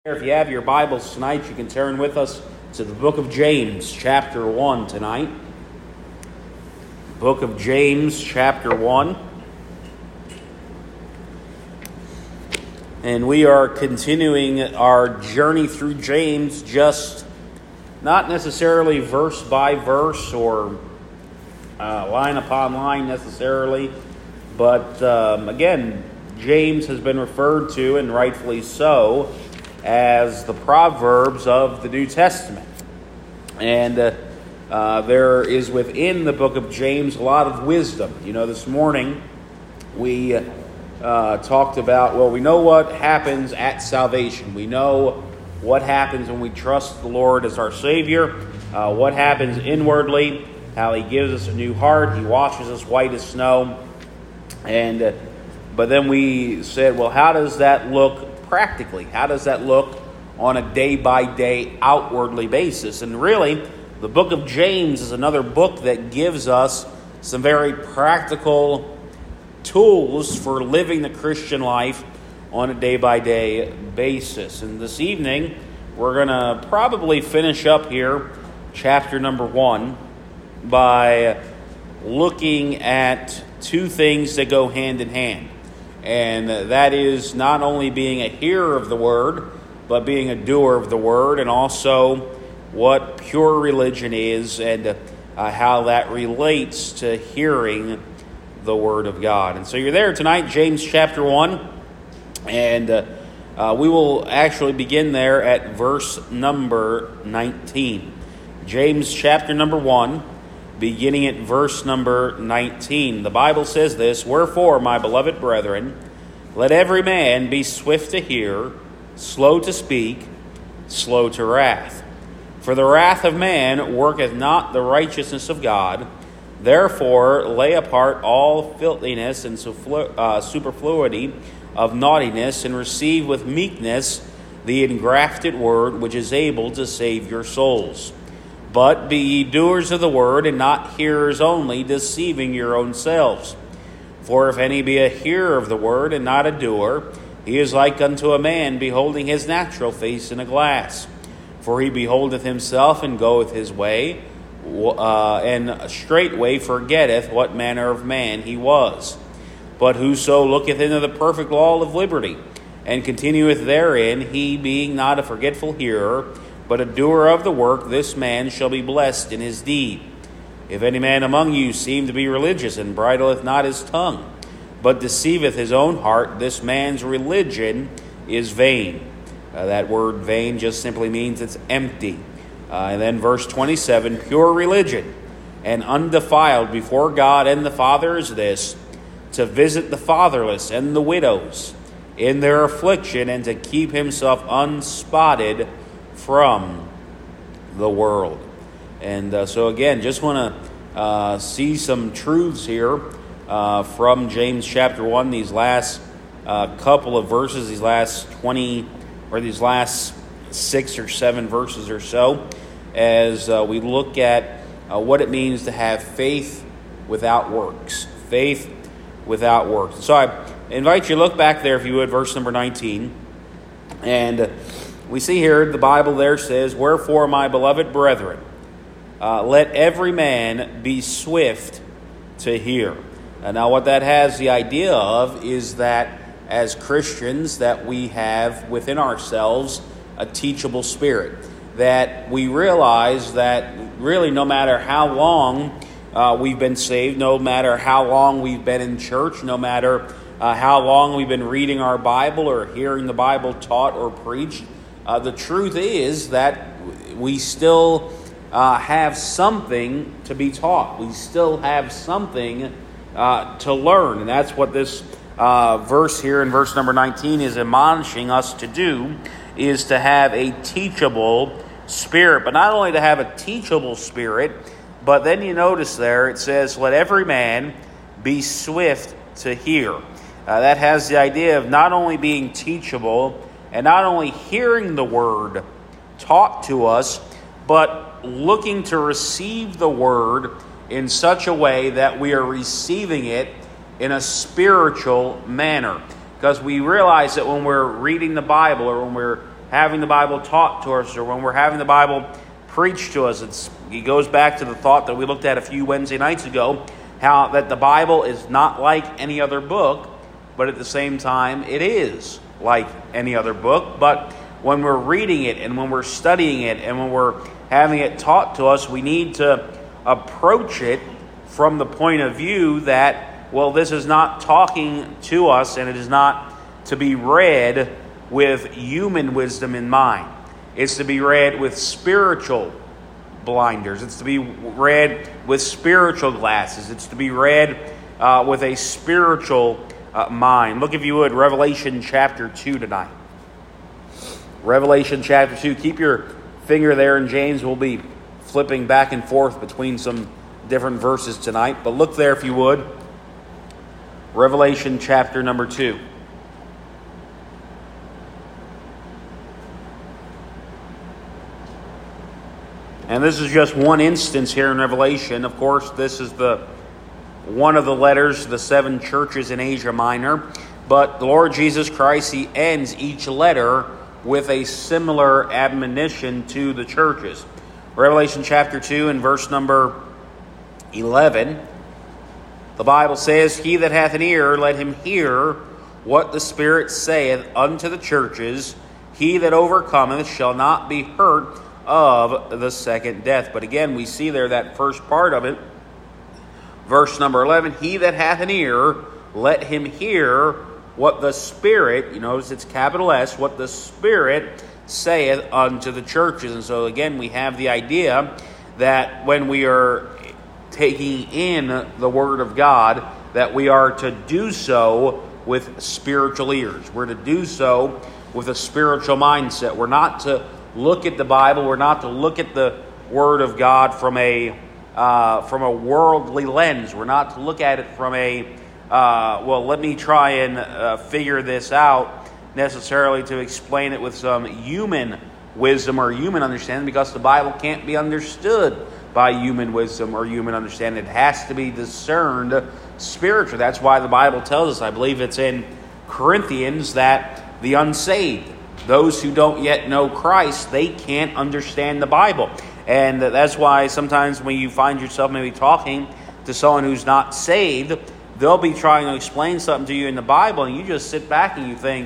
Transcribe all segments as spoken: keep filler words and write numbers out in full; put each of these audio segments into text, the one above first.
If you have your Bibles tonight, you can turn with us to the book of James, chapter one tonight. Book of James, chapter one. And we are continuing our journey through James, just not necessarily verse by verse or uh, line upon line necessarily, but um, again, James has been referred to, and rightfully so, as the Proverbs of the New Testament. And uh, uh, there is within the book of James a lot of wisdom. You know, this morning we uh, talked about, well, we know what happens at salvation. We know what happens when we trust the Lord as our Savior, uh, what happens inwardly, how He gives us a new heart, He washes us white as snow. And uh, but then we said, well, how does that look practically? How does that look on a day-by-day, outwardly basis? And really, the book of James is another book that gives us some very practical tools for living the Christian life on a day-by-day basis. And this evening, we're going to probably finish up here chapter number one by looking at two things that go hand in hand. And that is not only being a hearer of the word, but being a doer of the word, and also what pure religion is and uh, how that relates to hearing the word of God. And so you're there tonight, James chapter one, and uh, uh, we will actually begin there at verse number nineteen. James chapter number one, beginning at verse number nineteen. The Bible says this: "Wherefore, my beloved brethren, let every man be swift to hear, slow to speak, slow to wrath. For the wrath of man worketh not the righteousness of God. Therefore lay apart all filthiness and superfluity of naughtiness, and receive with meekness the engrafted word, which is able to save your souls. But be ye doers of the word, and not hearers only, deceiving your own selves. For if any be a hearer of the word, and not a doer, he is like unto a man beholding his natural face in a glass. For he beholdeth himself, and goeth his way, uh, and straightway forgetteth what manner of man he was. But whoso looketh into the perfect law of liberty, and continueth therein, he being not a forgetful hearer, but a doer of the work, this man shall be blessed in his deed. If any man among you seem to be religious, and bridleth not his tongue, but deceiveth his own heart, this man's religion is vain." Uh, that word vain just simply means it's empty. Uh, and then verse twenty-seven, "Pure religion and undefiled before God and the Father is this, to visit the fatherless and the widows in their affliction, and to keep himself unspotted from the world." And uh, so again, just want to uh, see some truths here uh, from James chapter one, these last uh, couple of verses, these last twenty, or these last six or seven verses or so, as uh, we look at uh, what it means to have faith without works. Faith without works. So I invite you to look back there, if you would, verse number nineteen. And we see here, the Bible there says, "Wherefore, my beloved brethren, uh, let every man be swift to hear." And now what that has the idea of is that as Christians, that we have within ourselves a teachable spirit. That we realize that really no matter how long uh, we've been saved, no matter how long we've been in church, no matter uh, how long we've been reading our Bible or hearing the Bible taught or preached, Uh, the truth is that we still uh, have something to be taught. We still have something uh, to learn. And that's what this uh, verse here in verse number nineteen is admonishing us to do, is to have a teachable spirit. But not only to have a teachable spirit, but then you notice there it says, "Let every man be swift to hear." Uh, that has the idea of not only being teachable, and not only hearing the word taught to us, but looking to receive the word in such a way that we are receiving it in a spiritual manner. Because we realize that when we're reading the Bible, or when we're having the Bible taught to us or when we're having the Bible preached to us. It's, it goes back to the thought that we looked at a few Wednesday nights ago, how that the Bible is not like any other book, but at the same time it is like any other book. But when we're reading it and when we're studying it and when we're having it taught to us, we need to approach it from the point of view that, well, this is not talking to us and it is not to be read with human wisdom in mind. It's to be read with spiritual blinders. It's to be read with spiritual glasses. It's to be read uh, with a spiritual uh, mind. Look, if you would, Revelation chapter two tonight. Revelation chapter two. Keep your finger there in James. We'll be flipping back and forth between some different verses tonight. But look there if you would. Revelation chapter number two. And this is just one instance here in Revelation. Of course, this is the one of the letters to the seven churches in Asia Minor. But the Lord Jesus Christ, He ends each letter with a similar admonition to the churches. Revelation chapter two and verse number eleven. The Bible says, "He that hath an ear, let him hear what the Spirit saith unto the churches. He that overcometh shall not be hurt of the second death." But again, we see there that first part of it. Verse number eleven, "He that hath an ear, let him hear what the Spirit," you notice it's capital S, "what the Spirit saith unto the churches." And so again, we have the idea that when we are taking in the Word of God, that we are to do so with spiritual ears. We're to do so with a spiritual mindset. We're not to look at the Bible. We're not to look at the Word of God from a uh, from a worldly lens. We're not to look at it from a uh, well, let me try and uh, figure this out, necessarily to explain it with some human wisdom or human understanding, because the Bible can't be understood by human wisdom or human understanding. It has to be discerned spiritually. That's why the Bible tells us, I believe it's in Corinthians, that the unsaved, those who don't yet know Christ, they can't understand the Bible. And that's why sometimes when you find yourself maybe talking to someone who's not saved, they'll be trying to explain something to you in the Bible, and you just sit back and you think,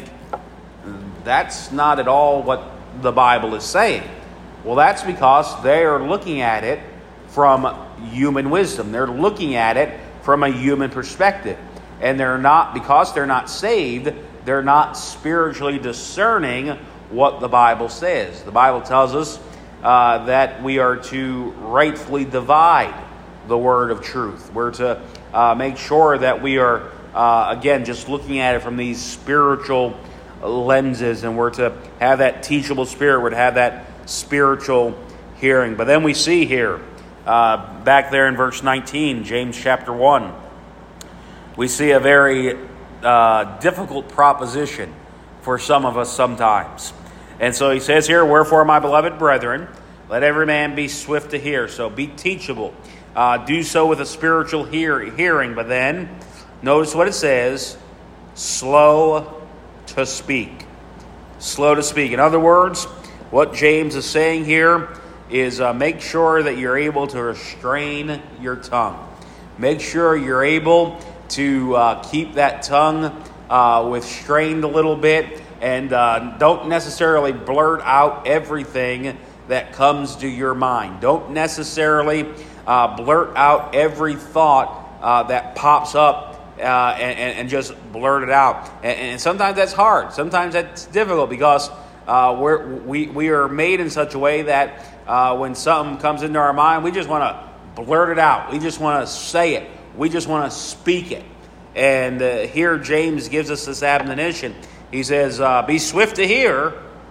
that's not at all what the Bible is saying. Well, that's because they are looking at it from human wisdom. They're looking at it from a human perspective. And they're not, because they're not saved, they're not spiritually discerning what the Bible says. The Bible tells us uh, that we are to rightfully divide the word of truth. We're to uh, make sure that we are, uh, again, just looking at it from these spiritual lenses, and we're to have that teachable spirit. We're to have that spiritual hearing. But then we see here, uh, back there in verse nineteen, James chapter one, we see a very uh, difficult proposition for some of us sometimes. And so he says here, "Wherefore, my beloved brethren, let every man be swift to hear." So be teachable. Uh, do so with a spiritual hear- hearing. But then, notice what it says, slow to speak. Slow to speak. In other words, what James is saying here is uh, make sure that you're able to restrain your tongue. Make sure you're able to uh, keep that tongue uh, restrained a little bit, and uh, don't necessarily blurt out everything that comes to your mind. Don't necessarily uh, blurt out every thought uh, that pops up uh, and, and just blurt it out. And, and sometimes that's hard. Sometimes that's difficult because uh, we're, we we are made in such a way that uh, when something comes into our mind, we just want to blurt it out. We just want to say it. We just want to speak it. And uh, here James gives us this admonition. He says, uh, be swift to hear,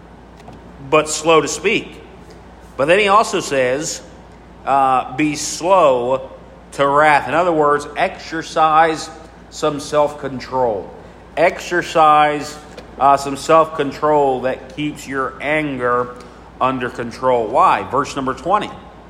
but slow to speak. But then he also says, uh, be slow to wrath. In other words, exercise some self-control. Exercise uh, some self-control that keeps your anger under control. Why? Verse number twenty.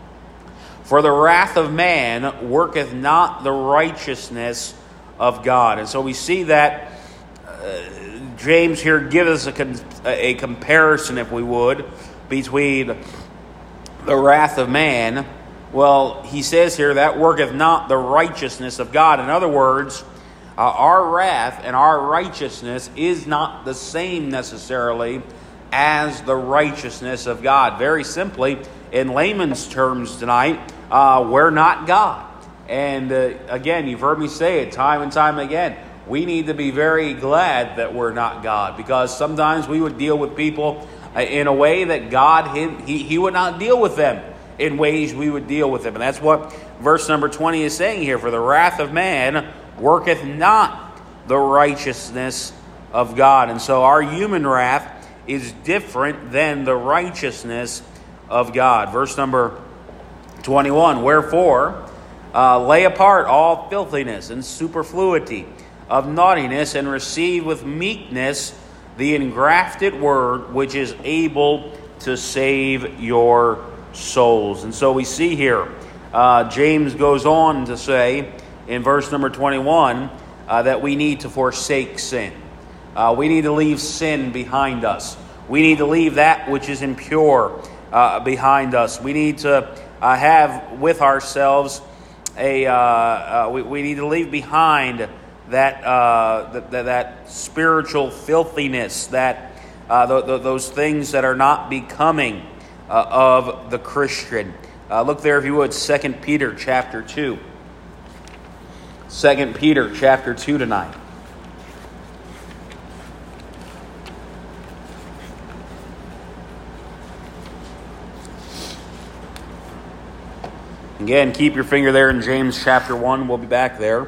"For the wrath of man worketh not the righteousness of God." And so we see that uh, James here gives us a, con- a comparison, if we would, between the wrath of man. Well, he says here, that worketh not the righteousness of God. In other words, uh, our wrath and our righteousness is not the same necessarily as the righteousness of God. Very simply, in layman's terms tonight, uh, we're not God. And uh, again, you've heard me say it time and time again. We need to be very glad that we're not God, because sometimes we would deal with people uh, in a way that God, he, he, he would not deal with them in ways we would deal with them. And that's what verse number twenty is saying here. For the wrath of man worketh not the righteousness of God. And so our human wrath is different than the righteousness of God. Verse number twenty-one. Wherefore, uh, lay apart all filthiness and superfluity of naughtiness, and receive with meekness the engrafted word, which is able to save your souls. And so we see here, uh, James goes on to say in verse number twenty-one uh, that we need to forsake sin. Uh, we need to leave sin behind us. We need to leave that which is impure uh, behind us. We need to uh, have with ourselves a. Uh, uh, we, we need to leave behind that uh, that, that spiritual filthiness, that uh, th- th- those things that are not becoming uh, of the Christian. Uh, look there, if you would, Second Peter chapter two. Second Peter chapter two tonight. Again, keep your finger there in James chapter one. We'll be back there.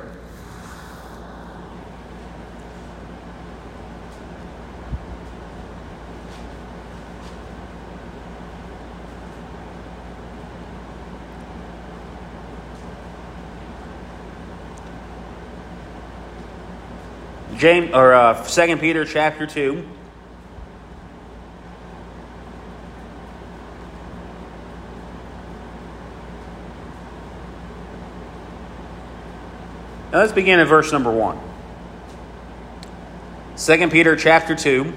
James or uh, Second Peter chapter two. Now let's begin at verse number one. Second Peter chapter two,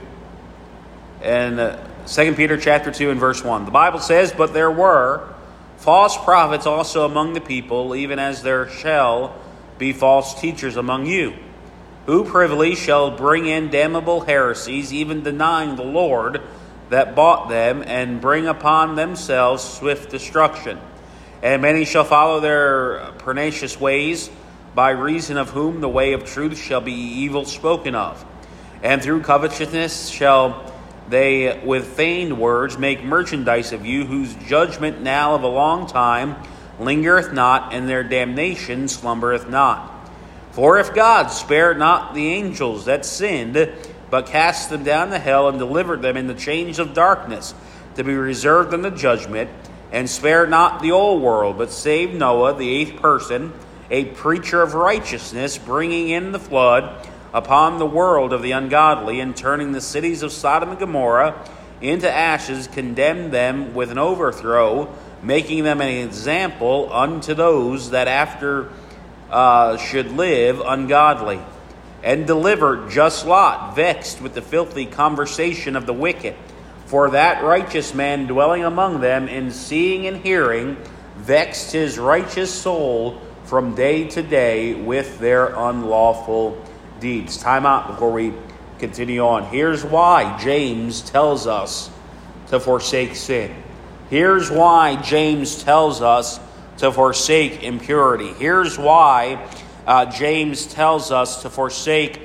and uh, Second Peter chapter two and verse one. The Bible says, "But there were false prophets also among the people, even as there shall be false teachers among you, who privily shall bring in damnable heresies, even denying the Lord that bought them, and bring upon themselves swift destruction. And many shall follow their pernicious ways, by reason of whom the way of truth shall be evil spoken of. And through covetousness shall they with feigned words make merchandise of you, whose judgment now of a long time lingereth not, and their damnation slumbereth not. For if God spared not the angels that sinned, but cast them down to hell, and delivered them in the chains of darkness, to be reserved unto judgment, and spared not the old world, but saved Noah, the eighth person, a preacher of righteousness, bringing in the flood upon the world of the ungodly, and turning the cities of Sodom and Gomorrah into ashes, condemned them with an overthrow, making them an example unto those that after uh, should live ungodly. And delivered just Lot, vexed with the filthy conversation of the wicked. For that righteous man dwelling among them, in seeing and hearing, vexed his righteous soul from day to day with their unlawful deeds." Time out before we continue on. Here's why James tells us to forsake sin. Here's why James tells us to forsake impurity. Here's why uh, James tells us to forsake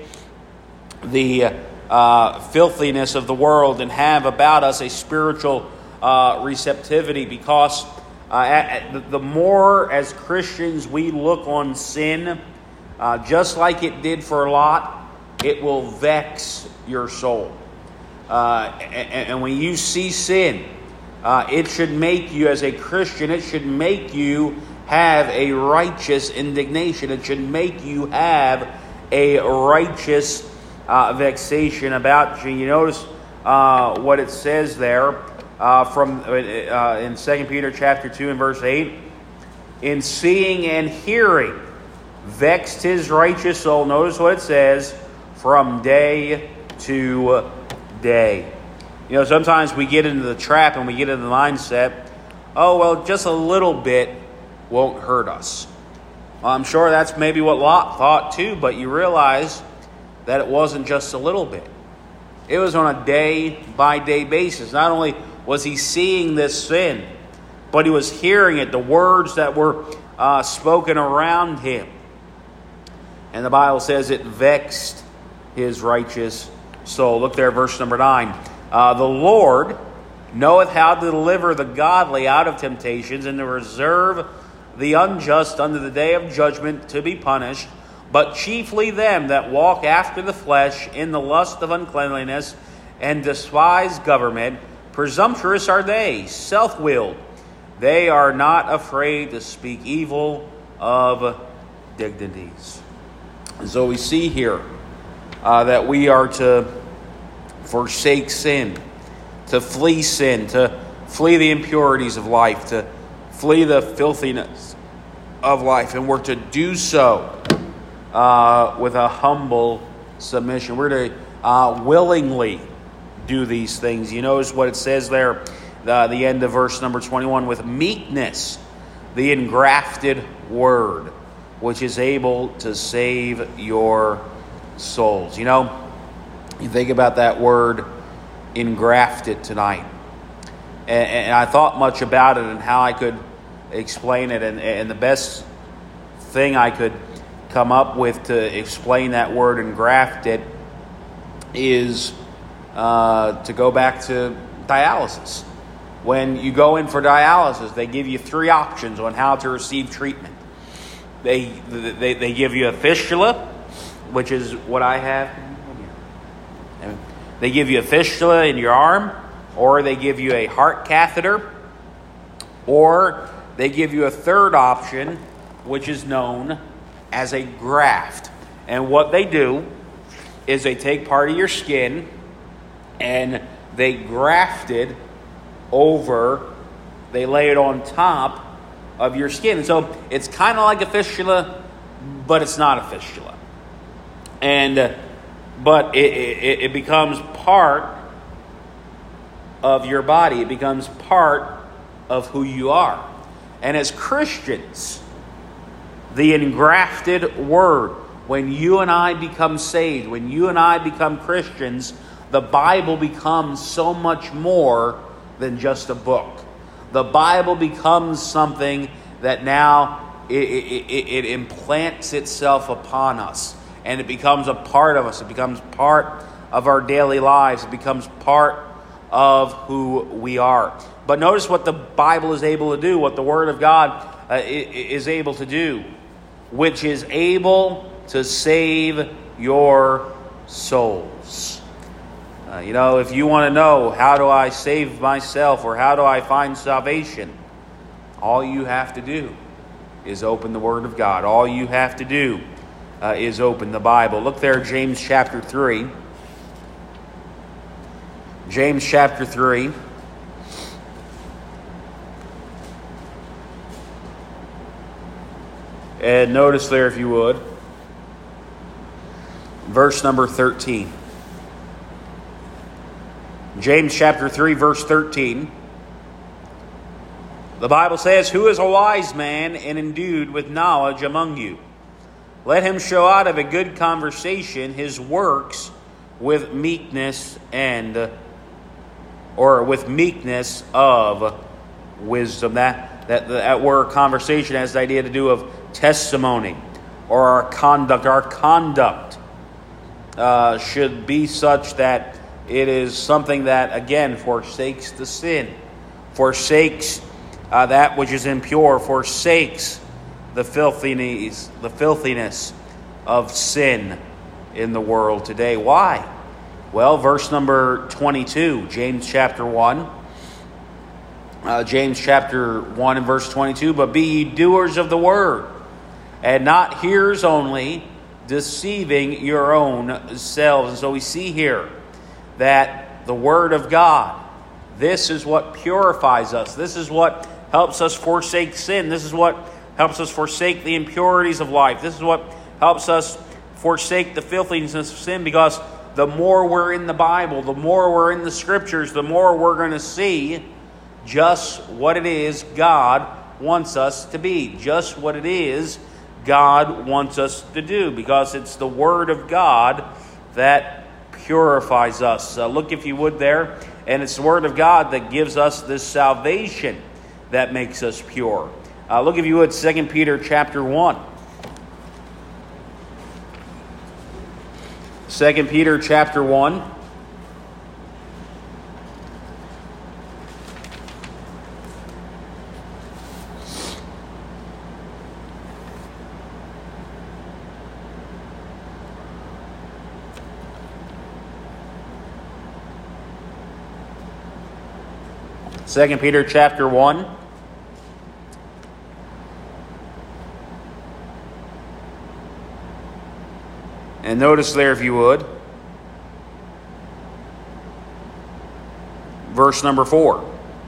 the uh, filthiness of the world and have about us a spiritual uh, receptivity, because Uh, the more as Christians we look on sin, uh, just like it did for Lot, it will vex your soul. Uh, and, and when you see sin, uh, it should make you, as a Christian, it should make you have a righteous indignation. It should make you have a righteous uh, vexation about you. You notice uh, what it says there. Uh, from uh, in Second Peter chapter two and verse eight, in seeing and hearing, vexed his righteous soul. Notice what it says, from day today. You know, sometimes we get into the trap and we get into the mindset, oh, well, just a little bit won't hurt us. Well, I'm sure that's maybe what Lot thought too, but you realize that it wasn't just a little bit. It was on a day-by-day basis. Not only was he seeing this sin, but he was hearing it, the words that were uh, spoken around him. And the Bible says it vexed his righteous soul. Look there, verse number nine. Uh, the Lord knoweth how to deliver the godly out of temptations, and to reserve the unjust unto the day of judgment to be punished, but chiefly them that walk after the flesh in the lust of uncleanliness, and despise government. Presumptuous are they, self-willed. They are not afraid to speak evil of dignities. And so we see here uh, that we are to forsake sin, to flee sin, to flee the impurities of life, to flee the filthiness of life. And we're to do so uh, with a humble submission. We're to uh, willingly do these things. You notice what it says there, the, the end of verse number twenty-one, with meekness, the engrafted word, which is able to save your souls. You know, you think about that word, engrafted, tonight. And, and I thought much about it and how I could explain it. And, and the best thing I could come up with to explain that word, engrafted, is uh, to go back to dialysis. When you go in for dialysis, they give you three options on how to receive treatment. They, they, they give you a fistula, which is what I have. They give you a fistula in your arm, or they give you a heart catheter, or they give you a third option, which is known as a graft. And what they do is they take part of your skin and they graft it over, they lay it on top of your skin. So it's kind of like a fistula, but it's not a fistula. And uh, but it, it, it becomes part of your body. It becomes part of who you are. And as Christians, the engrafted word, when you and I become saved, when you and I become Christians, the Bible becomes so much more than just a book. The Bible becomes something that now it, it, it, it implants itself upon us. And it becomes a part of us. It becomes part of our daily lives. It becomes part of who we are. But notice what the Bible is able to do, what the Word of God uh, is able to do, which is able to save your souls. Uh, you know, if you want to know, how do I save myself, or how do I find salvation? All you have to do is open the Word of God. All you have to do Uh, is open the Bible. Look there, James chapter three. James chapter three. And notice there, if you would, verse number thirteen. James chapter three, verse thirteen. The Bible says, "Who is a wise man and endued with knowledge among you? Let him show out of a good conversation his works with meekness and, or with meekness of wisdom." That that that word conversation has the idea to do of testimony, or our conduct. Our conduct uh, should be such that it is something that, again, forsakes the sin, forsakes uh, that which is impure, forsakes the filthiness, the filthiness of sin in the world today. Why? Well, verse number twenty-two, James chapter one. Uh, James chapter one and verse twenty-two, "But be ye doers of the word, and not hearers only, deceiving your own selves." And so we see here that the Word of God, this is what purifies us. This is what helps us forsake sin. This is what helps us forsake the impurities of life. This is what helps us forsake the filthiness of sin, because the more we're in the Bible, the more we're in the Scriptures, the more we're going to see just what it is God wants us to be. Just what it is God wants us to do. Because it's the Word of God that purifies us. Uh, look, if you would, there. And it's the Word of God that gives us this salvation that makes us pure. Uh, look, if you would, Second Peter chapter one. Second Peter chapter one. Second Peter chapter one. And notice there, if you would, verse number four.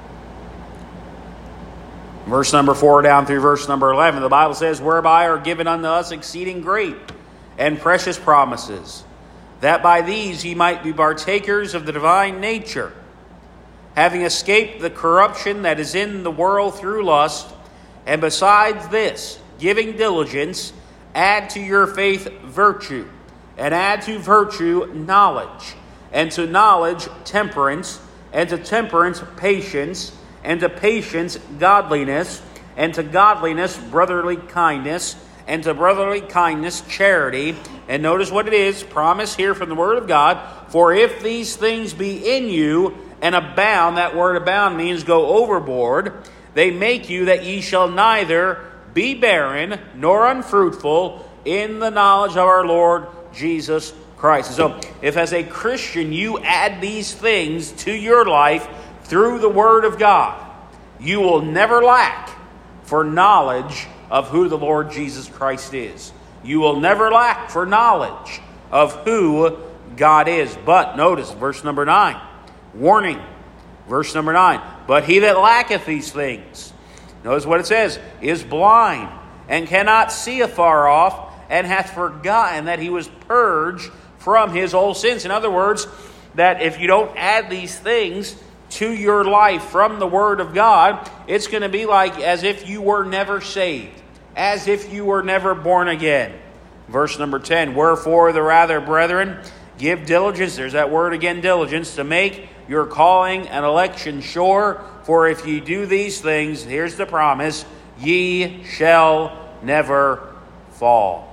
Verse number four down through verse number eleven. The Bible says, "Whereby are given unto us exceeding great and precious promises, that by these ye might be partakers of the divine nature, having escaped the corruption that is in the world through lust, and besides this, giving diligence, add to your faith virtue, and add to virtue knowledge, and to knowledge temperance, and to temperance patience, and to patience godliness, and to godliness brotherly kindness, and to brotherly kindness charity." And notice what it is, promise here from the Word of God, "For if these things be in you, and abound," that word abound means go overboard, "they make you that ye shall neither be barren nor unfruitful in the knowledge of our Lord Jesus Christ." And so, if as a Christian you add these things to your life through the Word of God, you will never lack for knowledge of who the Lord Jesus Christ is. You will never lack for knowledge of who God is. But notice verse number nine. Warning, verse number nine. "But he that lacketh these things," notice what it says, "is blind, and cannot see afar off, and hath forgotten that he was purged from his old sins." In other words, that if you don't add these things to your life from the Word of God, it's going to be like as if you were never saved, as if you were never born again. Verse number ten, "Wherefore the rather, brethren, give diligence," there's that word again, diligence, "to make your calling and election sure. For if ye do these things," here's the promise, "ye shall never fall."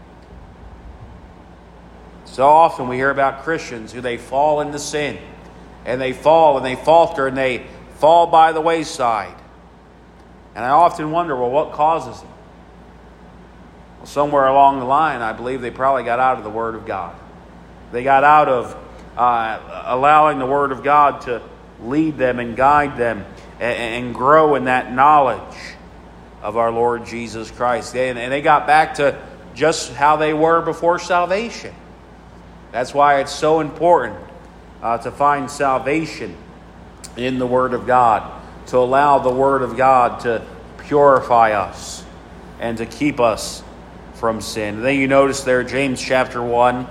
So often we hear about Christians who they fall into sin, and they fall and they falter and they fall by the wayside. And I often wonder, well, what causes them? Well, somewhere along the line, I believe they probably got out of the Word of God. They got out of uh, allowing the Word of God to lead them and guide them and, and grow in that knowledge of our Lord Jesus Christ. And, and they got back to just how they were before salvation. That's why it's so important uh, to find salvation in the Word of God, to allow the Word of God to purify us and to keep us from sin. And then you notice there, James chapter one,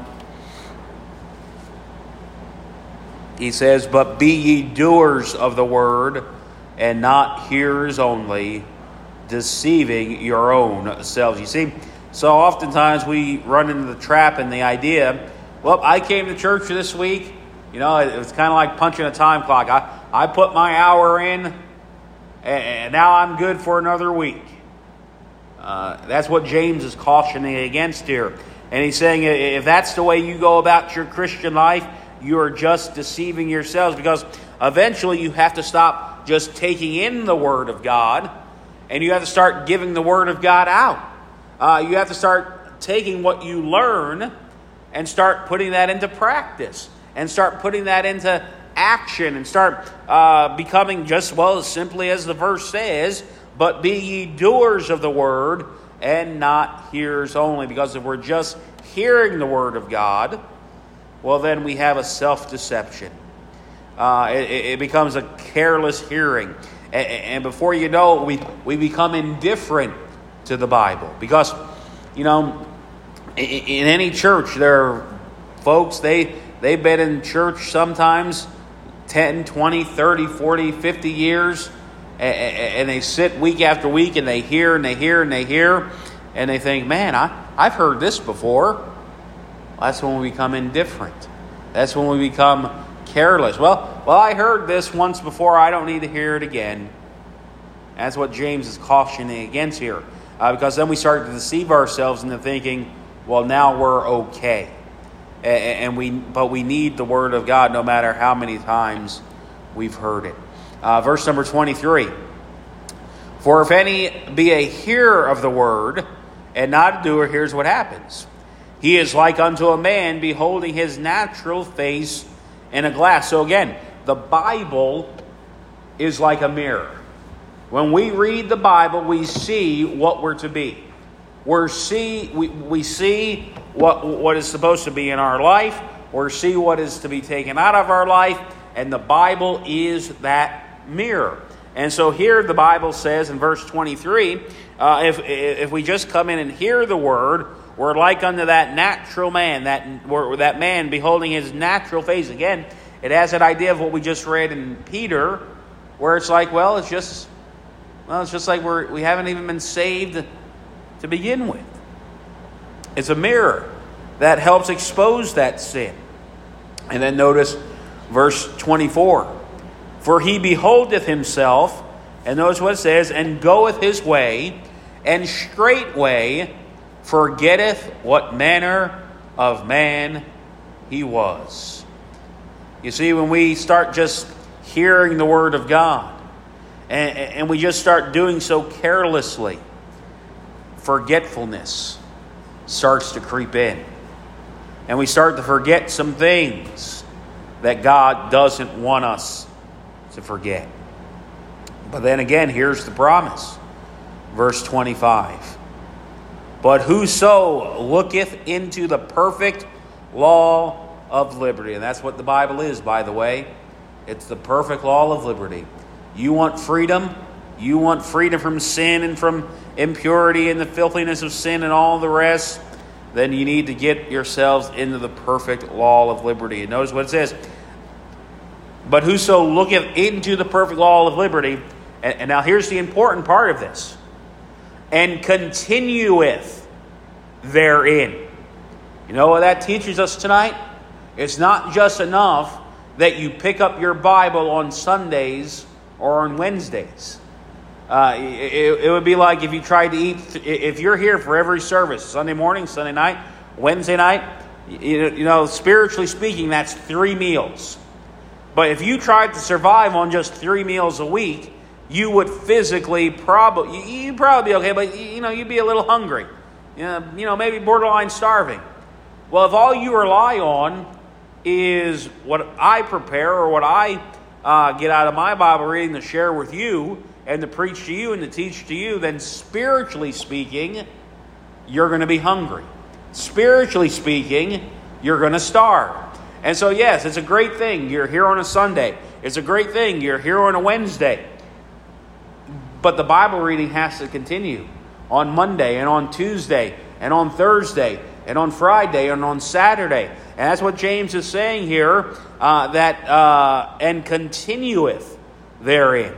he says, "But be ye doers of the word, and not hearers only, deceiving your own selves." You see, so oftentimes we run into the trap and the idea, well, I came to church this week. You know, it, it's kind of like punching a time clock. I, I put my hour in, and, and now I'm good for another week. Uh, that's what James is cautioning against here. And he's saying if that's the way you go about your Christian life, you are just deceiving yourselves, because eventually you have to stop just taking in the Word of God, and you have to start giving the Word of God out. Uh, you have to start taking what you learn and start putting that into practice, and start putting that into action, and start uh, becoming just, well, as simply as the verse says, "But be ye doers of the word, and not hearers only." Because if we're just hearing the Word of God, well, then we have a self-deception. Uh, it, it becomes a careless hearing. And, and before you know it, we, we become indifferent to the Bible. Because, you know, in, in any church, there are folks, they they've been in church sometimes ten, twenty, thirty, forty, fifty years, and they sit week after week and they hear and they hear and they hear, and they think, man, I, I've heard this before. Well, that's when we become indifferent. That's when we become careless. Well, well, I heard this once before. I don't need to hear it again. That's what James is cautioning against here. Uh, because then we start to deceive ourselves into thinking, well, now we're okay. And we, but we need the Word of God no matter how many times we've heard it. Uh, verse number twenty-three. For if any be a hearer of the word and not a doer, here's what happens. He is like unto a man beholding his natural face in a glass. So again, the Bible is like a mirror. When we read the Bible, we see what we're to be. We're see, we, we see what, what is supposed to be in our life. We see what is to be taken out of our life. And the Bible is that mirror. And so here the Bible says in verse twenty-three, uh, if, if we just come in and hear the word, we're like unto that natural man, that, that man beholding his natural face. Again, it has that idea of what we just read in Peter, where it's like, well, it's just, well, it's just like we're, we haven't even been saved to begin with. It's a mirror that helps expose that sin. And then notice verse twenty-four. For he beholdeth himself, and notice what it says, and goeth his way, and straightway forgetteth what manner of man he was. You see, when we start just hearing the Word of God, and, and we just start doing so carelessly, forgetfulness starts to creep in. And we start to forget some things that God doesn't want us to forget. But then again, here's the promise. Verse twenty-five. But whoso looketh into the perfect law of liberty. And that's what the Bible is, by the way. It's the perfect law of liberty. You want freedom? You want freedom from sin and from impurity and the filthiness of sin and all the rest? Then you need to get yourselves into the perfect law of liberty. And notice what it says. But whoso looketh into the perfect law of liberty, and, and now here's the important part of this, and continueth therein. You know what that teaches us tonight? It's not just enough that you pick up your Bible on Sundays or on Wednesdays. Uh, it, it would be like if you tried to eat, if you're here for every service, Sunday morning, Sunday night, Wednesday night, you, you know, spiritually speaking, that's three meals. But if you tried to survive on just three meals a week, you would physically probably, you'd probably be okay, but you know, you'd be a little hungry. You know, you know, maybe borderline starving. Well, if all you rely on is what I prepare or what I uh, get out of my Bible reading to share with you and to preach to you and to teach to you, then spiritually speaking, you're going to be hungry. Spiritually speaking, you're going to starve. And so, yes, it's a great thing you're here on a Sunday. It's a great thing you're here on a Wednesday. But the Bible reading has to continue on Monday and on Tuesday and on Thursday and on Friday and on Saturday. And that's what James is saying here, uh, that uh, and continueth therein.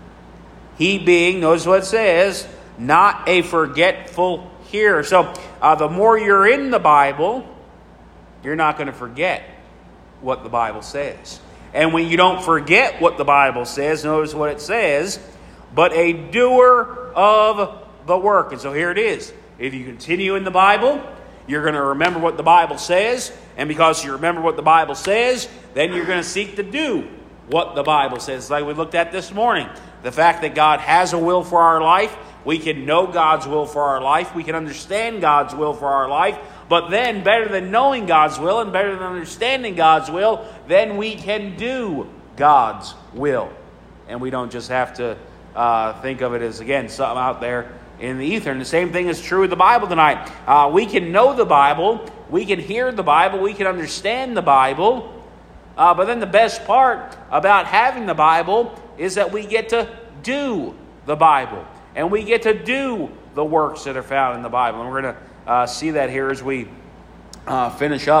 He being, notice what it says, not a forgetful hearer. So uh, the more you're in the Bible, you're not going to forget what the Bible says. And when you don't forget what the Bible says, notice what it says, but a doer of the work. And so here it is. If you continue in the Bible, you're going to remember what the Bible says. And because you remember what the Bible says, then you're going to seek to do what the Bible says. Like we looked at this morning. The fact that God has a will for our life. We can know God's will for our life. We can understand God's will for our life. But then, better than knowing God's will and better than understanding God's will, then we can do God's will. And we don't just have to uh, think of it as, again, something out there in the ether. And the same thing is true of the Bible tonight. Uh, we can know the Bible. We can hear the Bible. We can understand the Bible. Uh, but then the best part about having the Bible is that we get to do the Bible. And we get to do the works that are found in the Bible. And we're going to Uh, see that here as we uh, finish up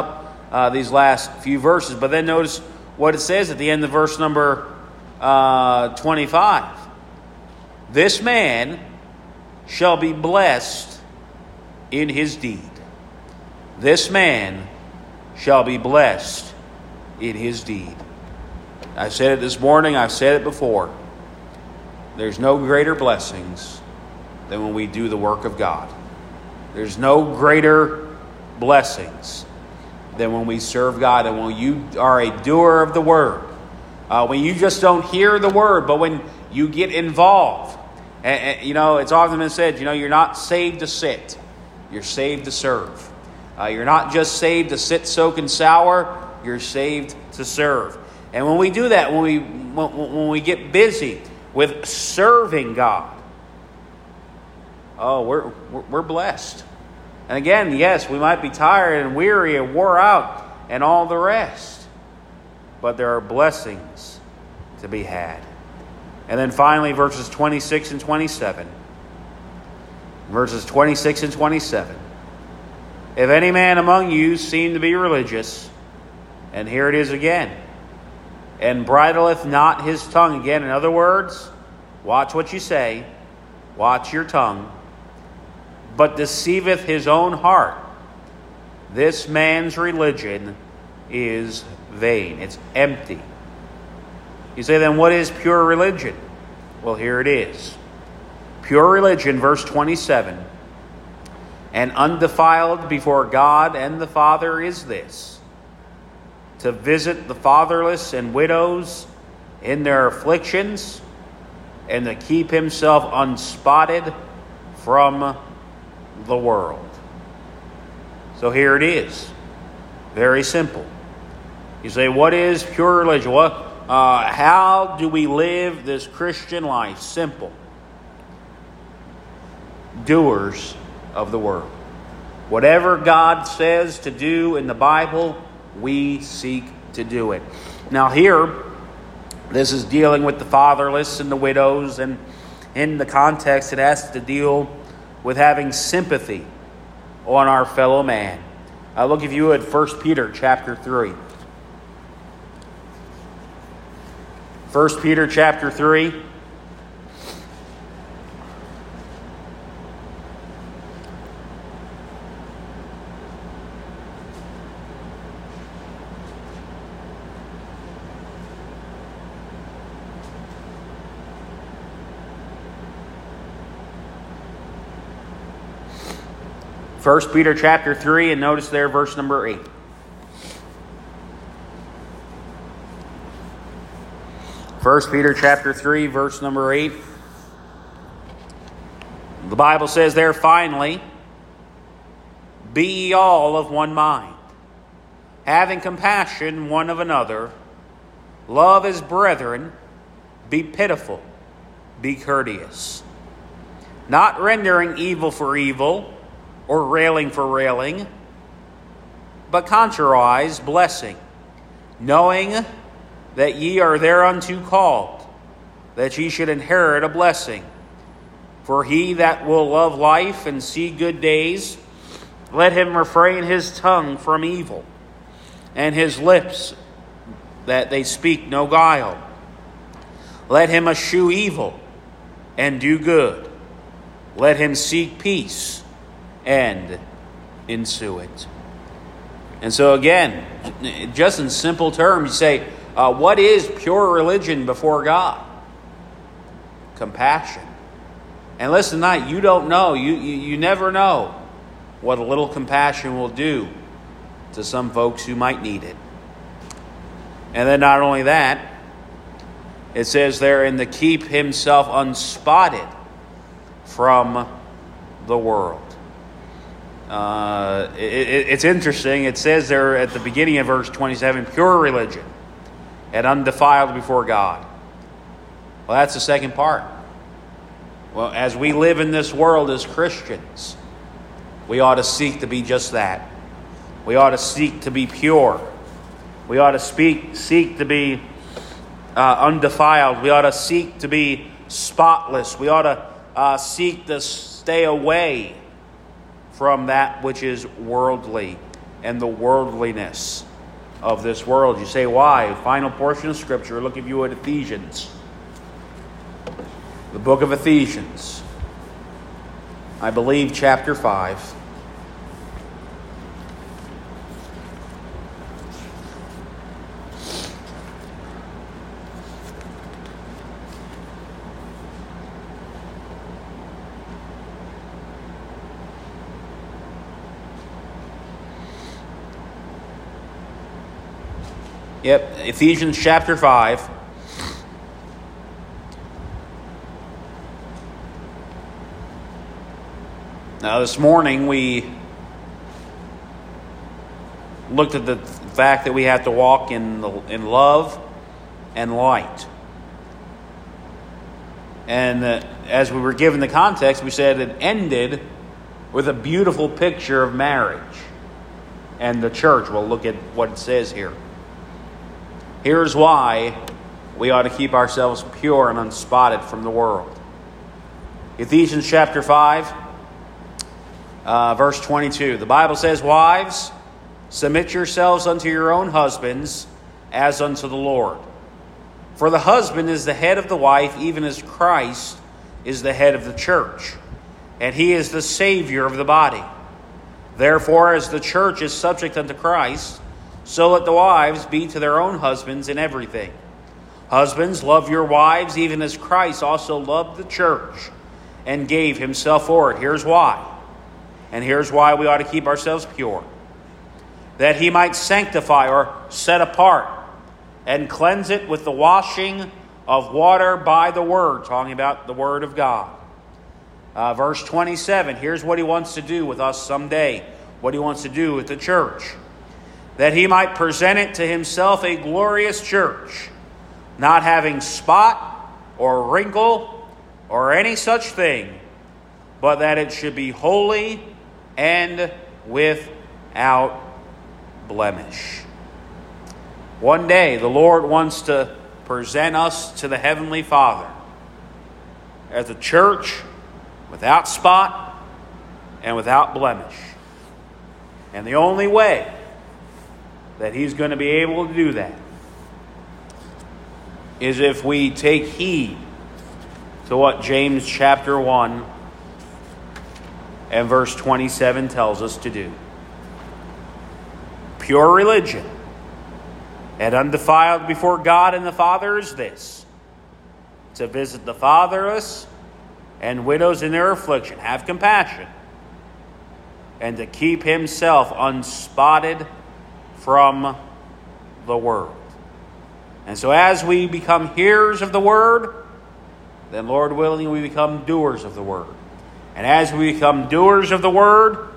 uh, these last few verses. But then notice what it says at the end of verse number uh, twenty-five. This man shall be blessed in his deed. This man shall be blessed in his deed. I said it this morning, I've said it before. There's no greater blessings than when we do the work of God. There's no greater blessings than when we serve God and when you are a doer of the word. Uh, when you just don't hear the word, but when you get involved. And, and, you know, it's often been said, you know, you're not saved to sit. You're saved to serve. Uh, you're not just saved to sit, soak, and sour. You're saved to serve. And when we do that, when we when, when we get busy with serving God, oh, we're, we're we're blessed. And again, yes, we might be tired and weary and wore out and all the rest, but there are blessings to be had. And then finally, verses twenty-six and twenty-seven. Verses twenty-six and twenty-seven. If any man among you seem to be religious, and here it is again, and bridleth not his tongue. Again, in other words, watch what you say, watch your tongue, but deceiveth his own heart, this man's religion is vain. It's empty. You say, then what is pure religion? Well, here it is. Pure religion, verse twenty-seven, and undefiled before God and the Father is this, to visit the fatherless and widows in their afflictions, and to keep himself unspotted from the world. So here it is. Very simple. You say, what is pure religion? Well, uh, how do we live this Christian life? Simple. Doers of the word. Whatever God says to do in the Bible, we seek to do it. Now here, this is dealing with the fatherless and the widows, and in the context it has to deal with having sympathy on our fellow man. Uh, look, if you would, First Peter chapter three. First Peter chapter three. First Peter chapter three, and notice there verse number eight. First Peter chapter three, verse number eight. The Bible says there, finally, be ye all of one mind, having compassion one of another, love as brethren, be pitiful, be courteous, not rendering evil for evil, or railing for railing, but contrariwise blessing, knowing that ye are thereunto called, that ye should inherit a blessing. For he that will love life and see good days, let him refrain his tongue from evil, and his lips that they speak no guile. Let him eschew evil and do good. Let him seek peace and ensue it. And so again, just in simple terms, you say, uh, what is pure religion before God? Compassion. And listen tonight, you don't know, you, you, you never know what a little compassion will do to some folks who might need it. And then not only that, it says there, in to keep himself unspotted from the world. Uh, it, it, it's interesting. It says there at the beginning of verse twenty-seven, pure religion and undefiled before God. Well, that's the second part. Well, as we live in this world as Christians, we ought to seek to be just that. We ought to seek to be pure. We ought to speak, seek to be uh, undefiled. We ought to seek to be spotless. We ought to uh, seek to stay away from that which is worldly and the worldliness of this world. You say, why? Final portion of Scripture. Look at you at Ephesians. The book of Ephesians. I believe chapter five. Yep, Ephesians chapter five. Now this morning we looked at the fact that we have to walk in the, in love and light. And uh, as we were given the context, we said it ended with a beautiful picture of marriage and the church. We'll look at what it says here. Here's why we ought to keep ourselves pure and unspotted from the world. Ephesians chapter five, uh, verse twenty-two. The Bible says, wives, submit yourselves unto your own husbands as unto the Lord. For the husband is the head of the wife, even as Christ is the head of the church, and he is the Savior of the body. Therefore, as the church is subject unto Christ, so let the wives be to their own husbands in everything. Husbands, love your wives, even as Christ also loved the church and gave himself for it. Here's why. And here's why we ought to keep ourselves pure. That he might sanctify or set apart and cleanse it with the washing of water by the word. Talking about the word of God. Uh, verse twenty-seven, here's what he wants to do with us someday. What he wants to do with the church. That he might present it to himself a glorious church, not having spot or wrinkle or any such thing, but that it should be holy and without blemish. One day, the Lord wants to present us to the Heavenly Father as a church without spot and without blemish. And the only way that he's going to be able to do that is if we take heed to what James chapter one and verse twenty-seven tells us to do. Pure religion and undefiled before God and the Father is this: to visit the fatherless and widows in their affliction, have compassion, and to keep himself unspotted from the word. And so as we become hearers of the word, then Lord willing, we become doers of the word. And as we become doers of the word,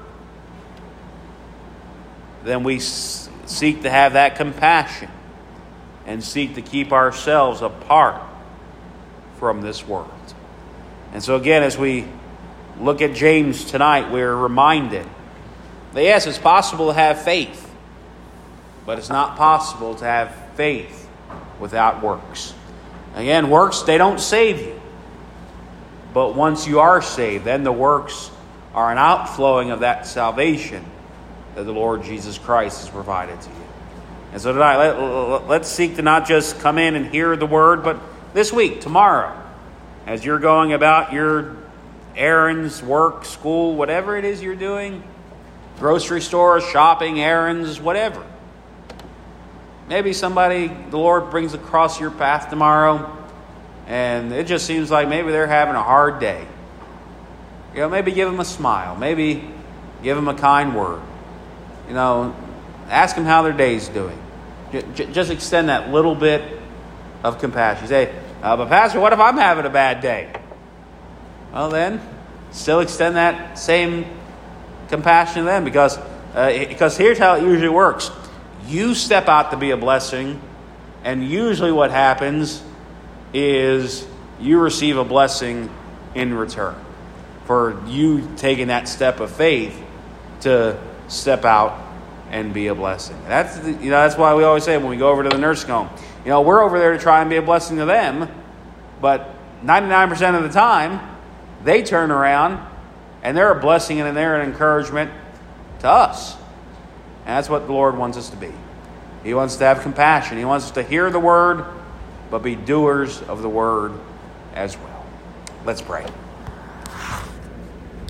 then we seek to have that compassion and seek to keep ourselves apart from this world. And so again, as we look at James tonight, we're reminded that yes, it's possible to have faith, but it's not possible to have faith without works. Again, works, they don't save you. But once you are saved, then the works are an outflowing of that salvation that the Lord Jesus Christ has provided to you. And so tonight, let, let's seek to not just come in and hear the word, but this week, tomorrow, as you're going about your errands, work, school, whatever it is you're doing, grocery store, shopping, errands, whatever. Maybe somebody the Lord brings across your path tomorrow, and it just seems like maybe they're having a hard day. You know, maybe give them a smile. Maybe give them a kind word. You know, ask them how their day's doing. Just extend that little bit of compassion. You say, uh, but Pastor, what if I'm having a bad day? Well then, still extend that same compassion to them, because, uh, because here's how it usually works. You step out to be a blessing, and usually what happens is you receive a blessing in return for you taking that step of faith to step out and be a blessing. That's the, you know that's why we always say when we go over to the nursing home, you know, we're over there to try and be a blessing to them, but ninety-nine percent of the time they turn around and they're a blessing and they're an encouragement to us. And that's what the Lord wants us to be. He wants to have compassion. He wants us to hear the word, but be doers of the word as well. Let's pray.